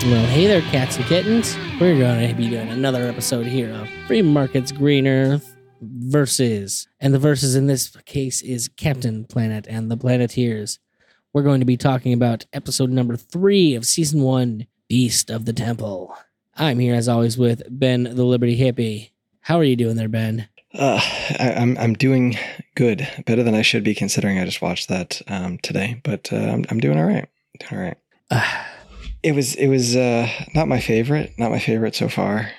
Well, hey there, cats and kittens. We're going to be doing another episode here of Free Market's Green Earth Versus. And the versus in this case is Captain Planet and the Planeteers. We're going to be talking about episode number 3 of season 1, Beast of the Temple. I'm here as always with Ben the Liberty Hippie. How are you doing there, Ben? I'm doing good, better than I should be considering I just watched that today. But I'm doing all right. It was not my favorite so far,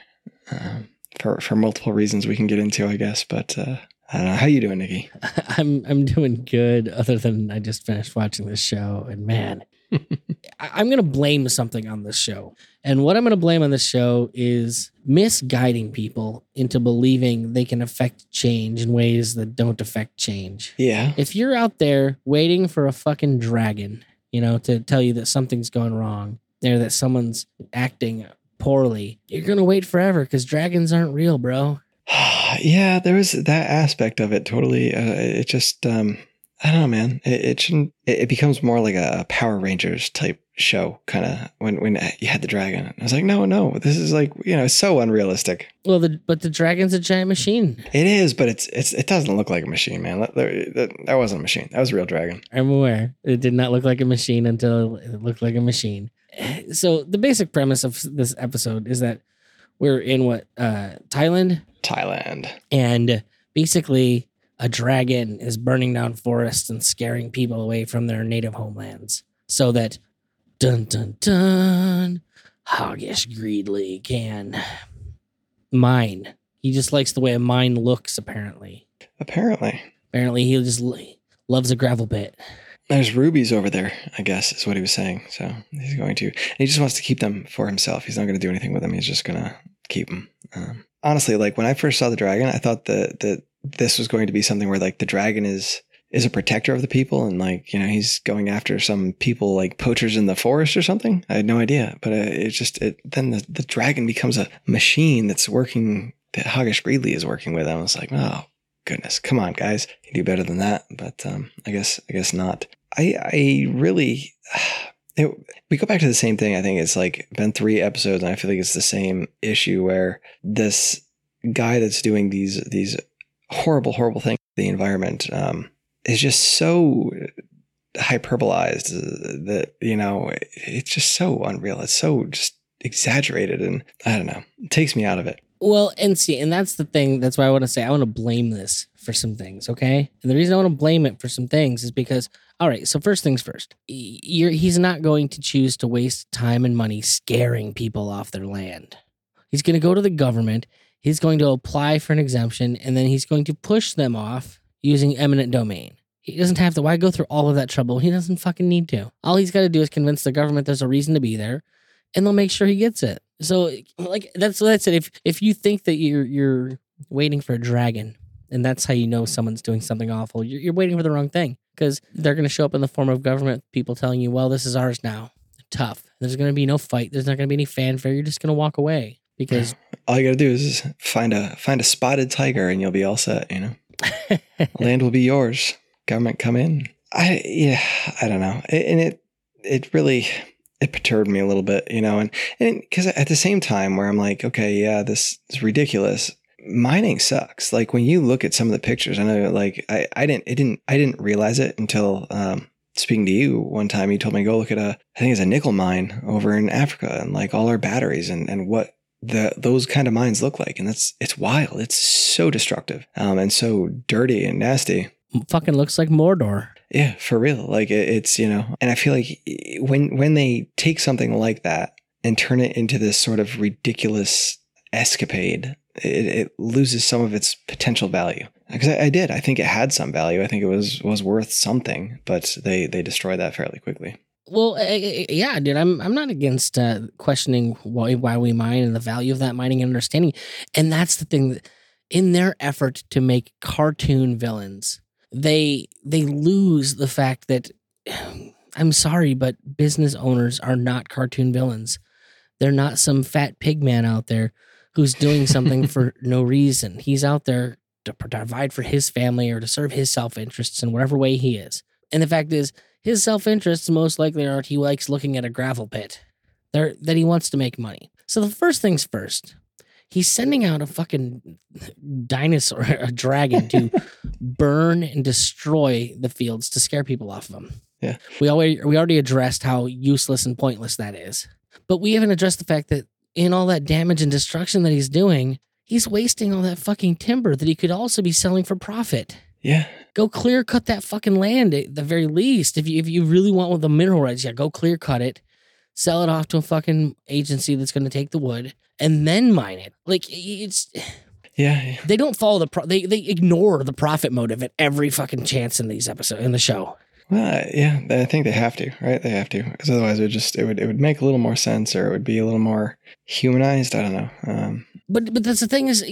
for multiple reasons we can get into, I guess. But I don't know. How you doing, Nikki? I'm doing good. Other than I just finished watching this show, and man, I'm gonna blame something on this show. And what I'm gonna blame on this show is misguiding people into believing they can affect change in ways that don't affect change. Yeah. If you're out there waiting for a fucking dragon, to tell you that something's going wrong, or that someone's acting poorly, you're gonna wait forever because dragons aren't real, bro. Yeah, there was that aspect of it. Totally. It just, I don't know, man. It shouldn't. It becomes more like a Power Rangers type show, kind of when you had the dragon. I was like, no, this is like, it's so unrealistic. Well, but the dragon's a giant machine. It is, but it doesn't look like a machine, man. That wasn't a machine. That was a real dragon. I'm aware it did not look like a machine until it looked like a machine. So the basic premise of this episode is that we're in Thailand. And basically a dragon is burning down forests and scaring people away from their native homelands so that dun dun dun Hoggish Greedley can mine. He just likes the way a mine looks, apparently. Apparently he just loves a gravel pit. There's rubies over there, I guess, is what he was saying. So he's going to, and he just wants to keep them for himself. He's not going to do anything with them. He's just going to keep them. Honestly, like when I first saw the dragon, I thought that this was going to be something where like the dragon is a protector of the people, and like, he's going after some people like poachers in the forest or something. I had no idea, but then the dragon becomes a machine that's working, that Hoggish Greedley is working with. I was like, oh goodness, come on, guys, you do better than that. But I guess not. I really. We go back to the same thing. I think it's like been 3 episodes, and I feel like it's the same issue where this guy that's doing these horrible things to the environment is just so hyperbolized that it's just so unreal. It's so just exaggerated, and I don't know. It takes me out of it. Well, and that's the thing. That's why I want to say I want to blame this for some things, okay? And the reason I want to blame it for some things is because, all right, so first things first, he's not going to choose to waste time and money scaring people off their land. He's going to go to the government, he's going to apply for an exemption, and then he's going to push them off using eminent domain. He doesn't have to. Why go through all of that trouble? He doesn't fucking need to. All he's got to do is convince the government there's a reason to be there, and they'll make sure he gets it. So, like, that's what I said. If you think that you're waiting for a dragon, and that's how you know someone's doing something awful, you're waiting for the wrong thing, because they're going to show up in the form of government people telling you, well, this is ours now. Tough. There's going to be no fight. There's not going to be any fanfare. You're just going to walk away because all you got to do is find a spotted tiger, and you'll be all set. Land will be yours. Government come in. I don't know. It really. It perturbed me a little bit, and because at the same time where I'm like, okay, yeah, this is ridiculous. Mining sucks. Like when you look at some of the pictures, I know, like I didn't realize it until speaking to you one time. You told me go look at I think it's a nickel mine over in Africa, and like all our batteries and what those kind of mines look like, and it's wild. It's so destructive, and so dirty and nasty. Fucking looks like Mordor. Yeah, for real. Like it's, and I feel like when they take something like that and turn it into this sort of ridiculous escapade, it loses some of its potential value. Because I think it had some value. I think it was worth something, but they destroy that fairly quickly. Well, yeah, dude, I'm not against questioning why we mine and the value of that mining and understanding. And that's the thing. In their effort to make cartoon villains, they lose the fact that, I'm sorry, but business owners are not cartoon villains. They're not some fat pig man out there who's doing something for no reason. He's out there to provide for his family or to serve his self-interests in whatever way he is. And the fact is, his self-interests most likely are he likes looking at a gravel pit. that he wants to make money. So the first things first, he's sending out a fucking dinosaur, a dragon, to burn and destroy the fields to scare people off of them. Yeah. We already addressed how useless and pointless that is. But we haven't addressed the fact that in all that damage and destruction that he's doing, he's wasting all that fucking timber that he could also be selling for profit. Yeah. Go clear cut that fucking land at the very least. If you really want with the mineral rights, yeah, go clear cut it, sell it off to a fucking agency that's going to take the wood, and then mine it. Like, it's... Yeah. They don't follow they ignore the profit motive at every fucking chance in these episodes, in the show. Well, yeah, I think they have to, right? They have to, because otherwise it would make a little more sense, or it would be a little more humanized. I don't know. But that's the thing is,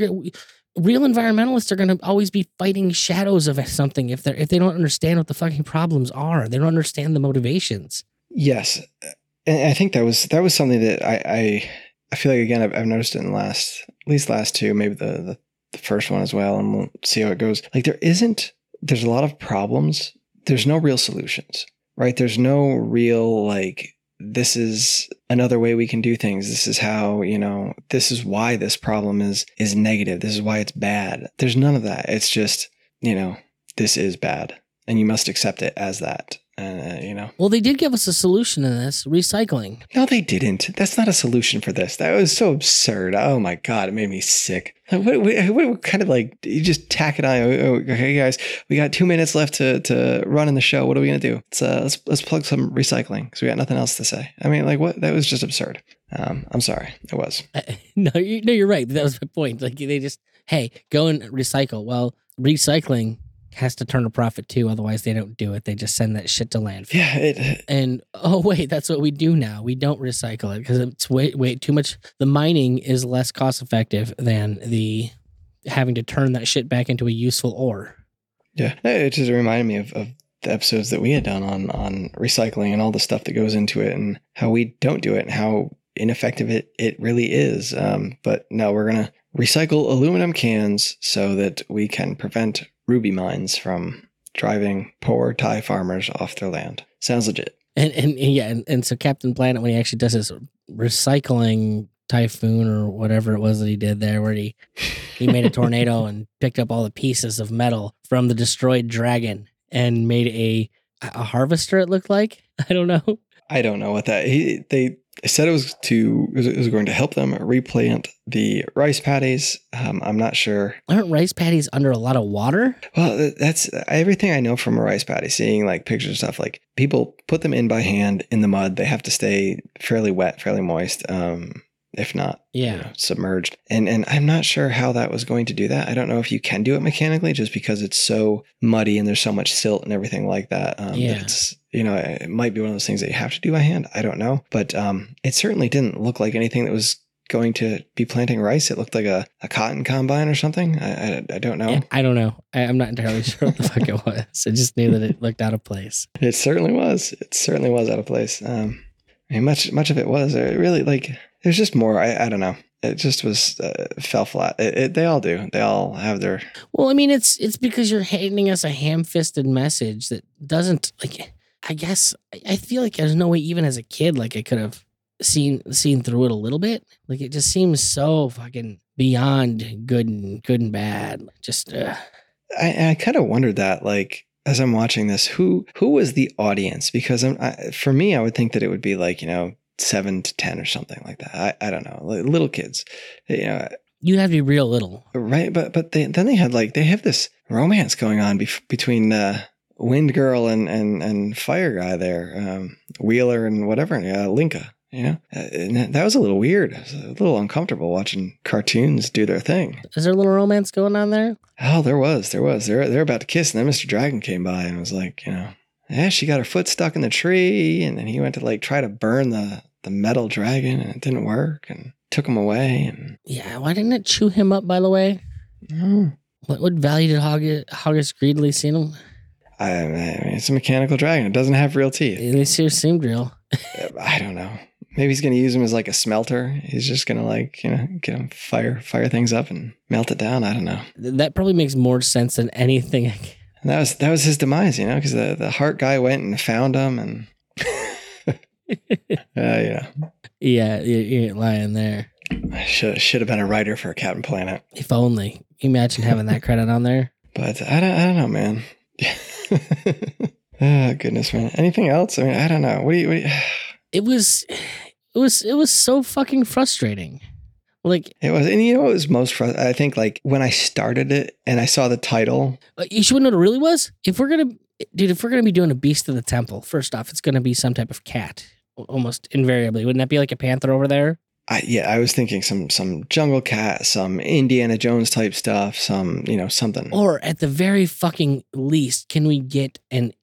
real environmentalists are going to always be fighting shadows of something if they don't understand what the fucking problems are. They don't understand the motivations. Yes, and I think that was something that I feel like, again, I've noticed it in the last two, maybe the first one as well, and we'll see how it goes. Like, there's a lot of problems. There's no real solutions, right? There's no real, like, this is another way we can do things. This is how, this is why this problem is negative. This is why it's bad. There's none of that. It's just, this is bad, and you must accept it as that. Well, they did give us a solution to this: recycling. No, they didn't. That's not a solution for this. That was so absurd. Oh my God, it made me sick. What kind of, like, you just tack it on? Okay, guys, we got 2 minutes left to run in the show. What are we gonna do? Let's plug some recycling because we got nothing else to say. I mean, like, what? That was just absurd. I'm sorry, it was. No, you're right. That was my point. Like, they just, hey, go and recycle. Well, recycling has to turn a profit too, otherwise they don't do it. They just send that shit to landfill. Yeah, and wait, that's what we do now. We don't recycle it because it's way too much. The mining is less cost effective than the having to turn that shit back into a useful ore. Yeah, it just reminded me of the episodes that we had done on recycling and all the stuff that goes into it and how we don't do it and how ineffective it really is. But no, we're gonna recycle aluminum cans so that we can prevent ruby mines from driving poor Thai farmers off their land. Sounds legit. And so Captain Planet, when he actually does his recycling typhoon or whatever it was that he did there, where he made a tornado and picked up all the pieces of metal from the destroyed dragon and made a harvester, it looked like. I don't know. I don't know what that... They said it was going to help them replant the rice paddies. I'm not sure. Aren't rice paddies under a lot of water? Well, that's everything I know from a rice paddy, seeing like pictures and stuff. Like, people put them in by hand in the mud. They have to stay fairly wet, fairly moist. If not, submerged. And I'm not sure how that was going to do that. I don't know if you can do it mechanically just because it's so muddy and there's so much silt and everything like that. That it's, it might be one of those things that you have to do by hand. I don't know. But it certainly didn't look like anything that was going to be planting rice. It looked like a cotton combine or something. I don't know. I don't know. I'm not entirely sure what the fuck it was. I just knew that it looked out of place. It certainly was. It certainly was out of place. I mean, much of it was really like... There's just more. I don't know. It just was fell flat. They all do. They all have their... Well, I mean, it's because you're handing us a ham-fisted message that doesn't, like... I guess I feel like there's no way, even as a kid, like I could have seen through it a little bit. Like, it just seems so fucking beyond good and bad. Just I kind of wondered that, like, as I'm watching this, who was the audience? Because for me, I would think that it would be like 7 to 10 or something like that. I don't know, like little kids. You'd have to be real little, right? But they have this romance going on between Wind Girl and Fire Guy there, Wheeler and whatever, Linka. And that was a little weird. It was a little uncomfortable watching cartoons do their thing. Is there a little romance going on there? Oh, there was. They're about to kiss, and then Mr. Dragon came by and was like, yeah, she got her foot stuck in the tree, and then he went to like try to burn the metal dragon, and it didn't work, and took him away. And yeah, why didn't it chew him up? By the way, what value did Hoggus greedily see him? I mean, it's a mechanical dragon. It doesn't have real teeth. At least it seemed real. I don't know. Maybe he's going to use him as like a smelter. He's just going to get him fire things up and melt it down. I don't know. That probably makes more sense than anything. And that was his demise, because the heart guy went and found him, and Yeah. Yeah, you ain't lying there. I should have been a writer for Captain Planet. If only. Can you imagine having that credit on there? But I don't know, man. Oh, goodness, man. Anything else? I mean, I don't know. What do you It was so fucking frustrating. Like it was, and you know what was most frustrating? I think like when I started it and I saw the title. You should know what it really was? If we're gonna be doing a Beast of the Temple, first off, it's gonna be some type of cat. Almost invariably. Wouldn't that be like a panther over there? I was thinking some jungle cat, some Indiana Jones type stuff, some, something. Or at the very fucking least, can we get an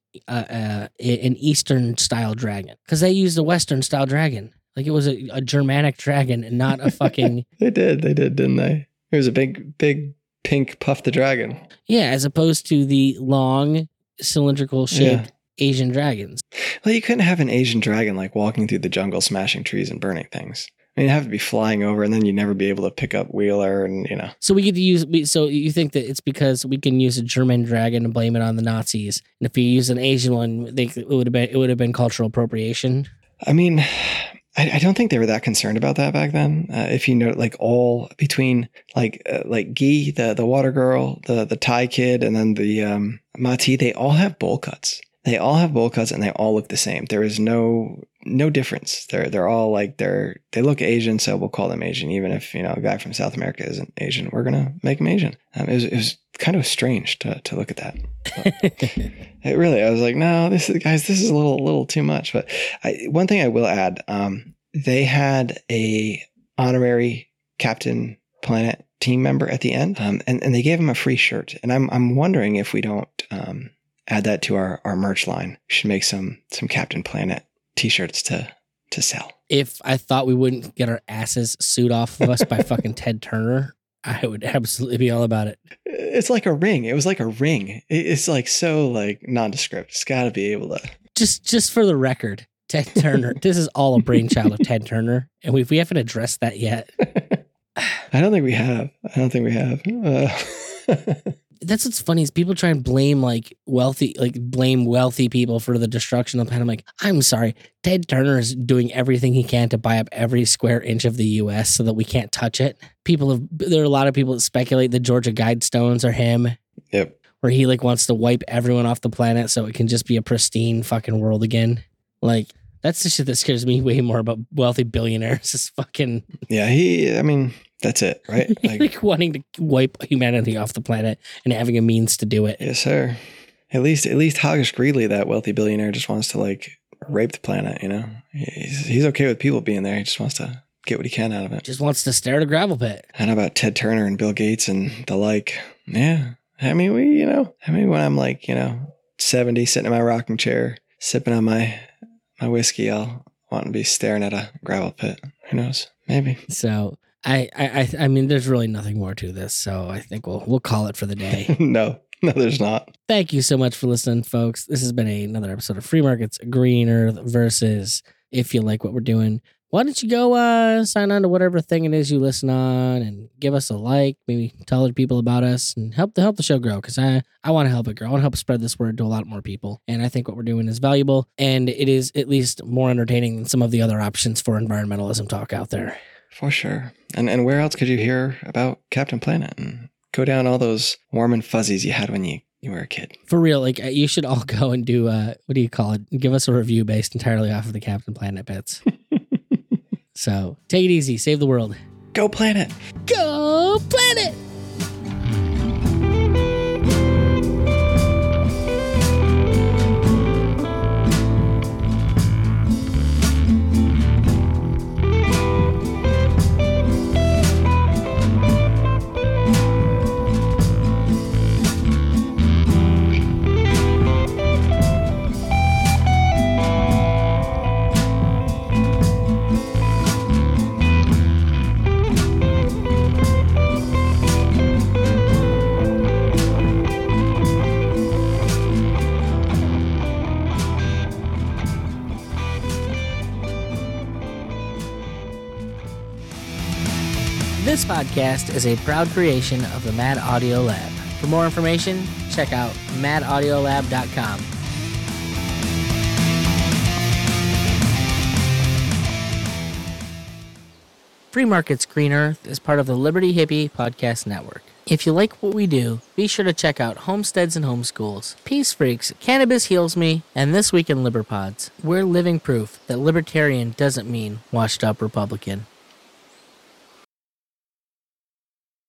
Eastern style dragon? Because they used a Western style dragon. Like it was a Germanic dragon and not a fucking. They did, didn't they? It was a big pink Puff the Dragon. Yeah, as opposed to the long cylindrical shaped Asian dragons. Well, you couldn't have an Asian dragon like walking through the jungle, smashing trees and burning things. I mean, it'd have to be flying over, and then you'd never be able to pick up Wheeler, and So we get to use. So you think that it's because we can use a German dragon and blame it on the Nazis, and if you use an Asian one, it would have been cultural appropriation. I mean, I don't think they were that concerned about that back then. If you know, like all between like Guy, the water girl, the Thai kid, and then the Mati, they all have bowl cuts. They all have bowl cuts, and they all look the same. There is no difference. They're all like they look Asian, so we'll call them Asian, even if a guy from South America isn't Asian. We're gonna make him Asian. It was kind of strange to look at that. It really, I was like, no, this is a little too much. But one thing I will add, they had a honorary Captain Planet team member at the end, and they gave him a free shirt. And I'm wondering if we don't add that to our merch line. We should make some Captain Planet t-shirts to sell. If I thought we wouldn't get our asses sued off of us by fucking Ted Turner, I would absolutely be all about it. It's like a ring. It was like a ring. It's like so like nondescript. It's got to be able to. Just for the record, Ted Turner. This is all a brainchild of Ted Turner, and we haven't addressed that yet. I don't think we have. That's what's funny is people try and blame wealthy people for the destruction of the planet. I'm like, I'm sorry. Ted Turner is doing everything he can to buy up every square inch of the U.S. so that we can't touch it. There are a lot of people that speculate the Georgia Guidestones are him. Yep. Where he wants to wipe everyone off the planet so it can just be a pristine fucking world again. Like, that's the shit that scares me way more about wealthy billionaires. Is fucking. Yeah, that's it, right? Like wanting to wipe humanity off the planet and having a means to do it. Yes, sir. At least Hoggish Greeley, that wealthy billionaire, just wants to rape the planet. He's okay with people being there. He just wants to get what he can out of it. Just wants to stare at a gravel pit. I know about Ted Turner and Bill Gates and the like. Yeah, when I'm 70, sitting in my rocking chair, sipping on my whiskey, I'll want to be staring at a gravel pit. Who knows? Maybe. So. I mean, there's really nothing more to this, so I think we'll call it for the day. No, there's not. Thank you so much for listening, folks. This has been another episode of Free Markets Green Earth versus. If you like what we're doing, why don't you go sign on to whatever thing it is you listen on and give us a like, maybe tell other people about us and help the show grow, because I want to help it grow. I want to help spread this word to a lot more people, and I think what we're doing is valuable, and it is at least more entertaining than some of the other options for environmentalism talk out there. For sure. And where else could you hear about Captain Planet and go down all those warm and fuzzies you had when you were a kid? For real, you should all go and do, what do you call it? Give us a review based entirely off of the Captain Planet bits. So take it easy. Save the world. Go Planet. Go Planet. This podcast is a proud creation of the Mad Audio Lab. For more information, check out madaudiolab.com. Free Markets Green Earth is part of the Liberty Hippie Podcast Network. If you like what we do, be sure to check out Homesteads and Homeschools, Peace Freaks, Cannabis Heals Me, and This Week in Liberpods. We're living proof that libertarian doesn't mean washed up Republican.